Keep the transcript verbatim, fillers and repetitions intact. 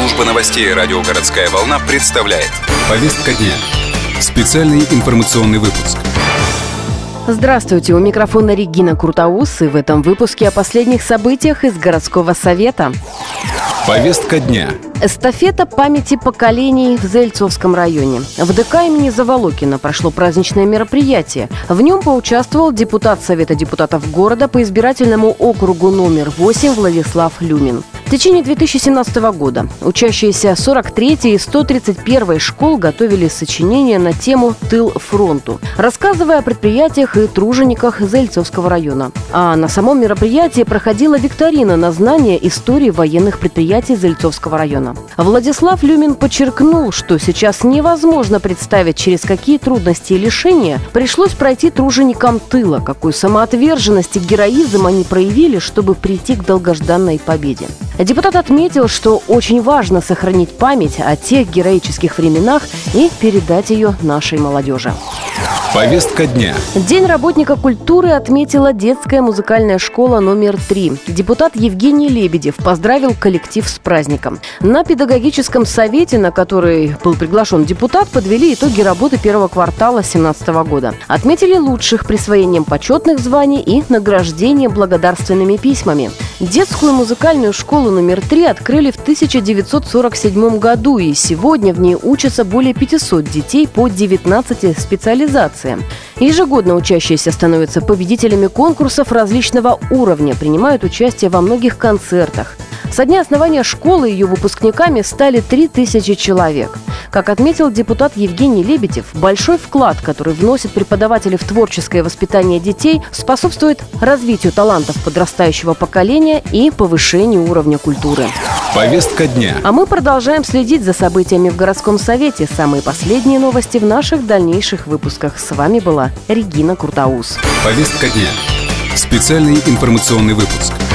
Служба новостей радио «Городская волна» представляет. Повестка дня. Специальный информационный выпуск. Здравствуйте, у микрофона Регина Крутоус, и в этом выпуске о последних событиях из городского совета. Повестка дня. Эстафета памяти поколений в Зельцовском районе. В ДК имени Заволокина прошло праздничное мероприятие. В нем поучаствовал депутат Совета депутатов города по избирательному округу номер восемь Владислав Люмин. В течение две тысячи семнадцатого года учащиеся сорок третьей и сто тридцать первой школ готовили сочинения на тему «Тыл фронту», рассказывая о предприятиях и тружениках Зельцовского района. А на самом мероприятии проходила викторина на знание истории военных предприятий Зельцовского района. Владислав Люмин подчеркнул, что сейчас невозможно представить, через какие трудности и лишения пришлось пройти труженикам тыла, какую самоотверженность и героизм они проявили, чтобы прийти к долгожданной победе. Депутат отметил, что очень важно сохранить память о тех героических временах и передать ее нашей молодежи. Повестка дня. День работника культуры отметила детская музыкальная школа номер три. Депутат Евгений Лебедев поздравил коллектив с праздником. На педагогическом совете, на который был приглашен депутат, подвели итоги работы первого квартала две тысячи семнадцатого года. Отметили лучших присвоением почетных званий и награждением благодарственными письмами. Детскую музыкальную школу номер три открыли в тысяча девятьсот сорок седьмом году, и сегодня в ней учатся более пятисот детей по девятнадцати специализациям. Ежегодно учащиеся становятся победителями конкурсов различного уровня, принимают участие во многих концертах. Со дня основания школы ее выпускниками стали три тысячи человек. Как отметил депутат Евгений Лебедев, большой вклад, который вносят преподаватели в творческое воспитание детей, способствует развитию талантов подрастающего поколения и повышению уровня культуры. Повестка дня. А мы продолжаем следить за событиями в городском совете. Самые последние новости в наших дальнейших выпусках. С вами была Регина Крутоус. Повестка дня. Специальный информационный выпуск.